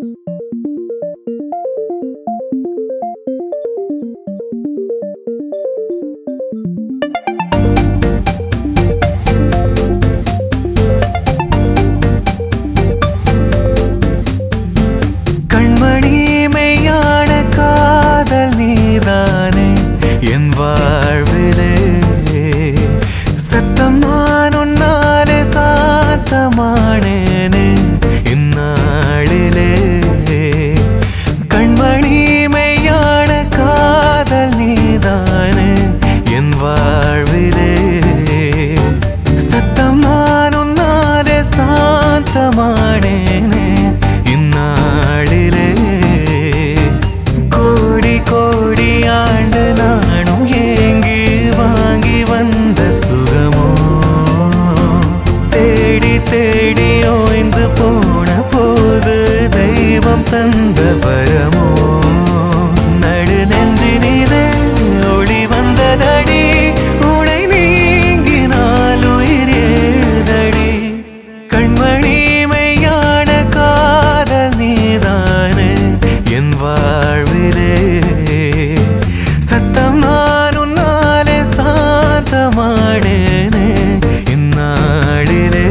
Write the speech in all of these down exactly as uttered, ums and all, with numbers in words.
தந்த வரமோ நடு நெஞ்சினிலே ஒளி வந்ததடி உடை நீங்கினால் உயிர் ஏதடி கண்மணி மெய்யான காதல் நீதானே என் வாழ்விலே சத்தம் நான் உன்னாலே சாந்தமானேனே இந்நாளிலே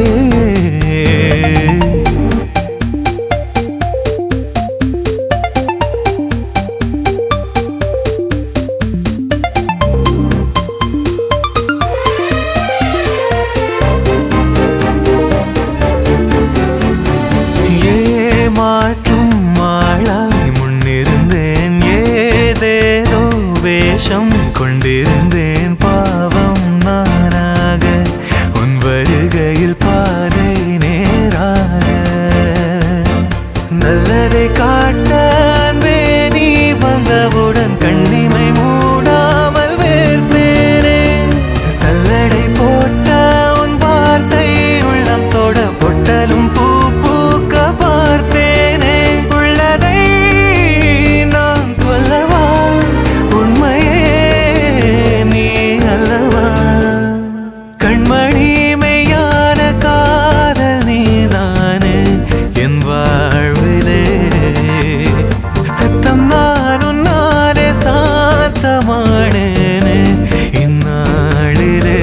மாற்றும் மாளாய் முன்னிருந்தேன் ஏதேதோ வேஷம் கொண்டிருந்தேன் பாவம் நானாக உன் வருகையில் பாதை நேராக நல்லதை காட்ட அன்பே நீ வந்தவுடன் கண்ணிமை மூடாமல் வேர்த்தேனே சல்லடை போட்ட உன் வார்த்தை உள்ளம் தொட பொட்டலும் பூ பூக்க பார்த்தேனே உள்ளதை நான் சொல்லவா உண்மையே நீ அல்லவா கண்மணி மெய்யான காதல் நீதானே என் வாழ்விலே சத்தம் நான் உன்னாலே சாந்தமானேனே இந்நாளிலே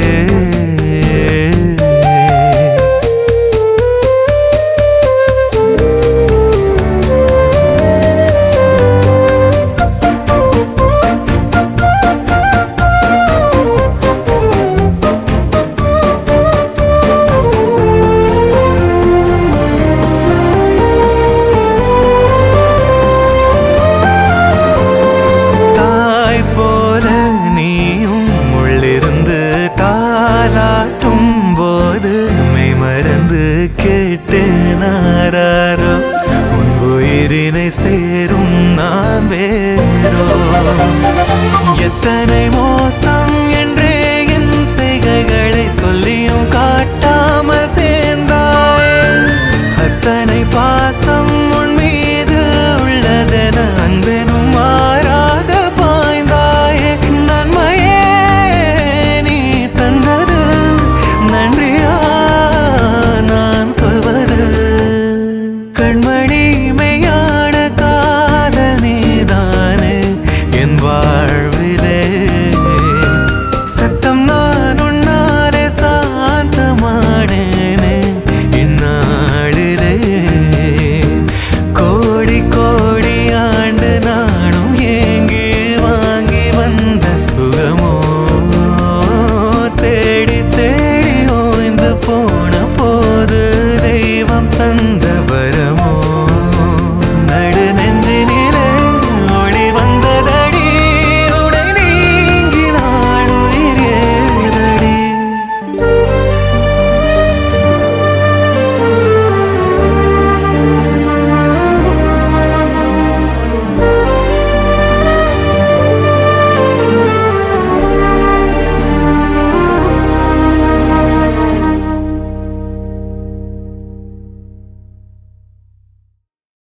தாலாட்டும் போது மெய் மறந்து கேட்டேனாரோ உன் உயிரினை சேரும் நான் வேறோ எத்தனை மோசம் என்றே என் செய்கைகளை சொல்லியும் காட்டாமல் சேர்ந்தாயே அத்தனை பாச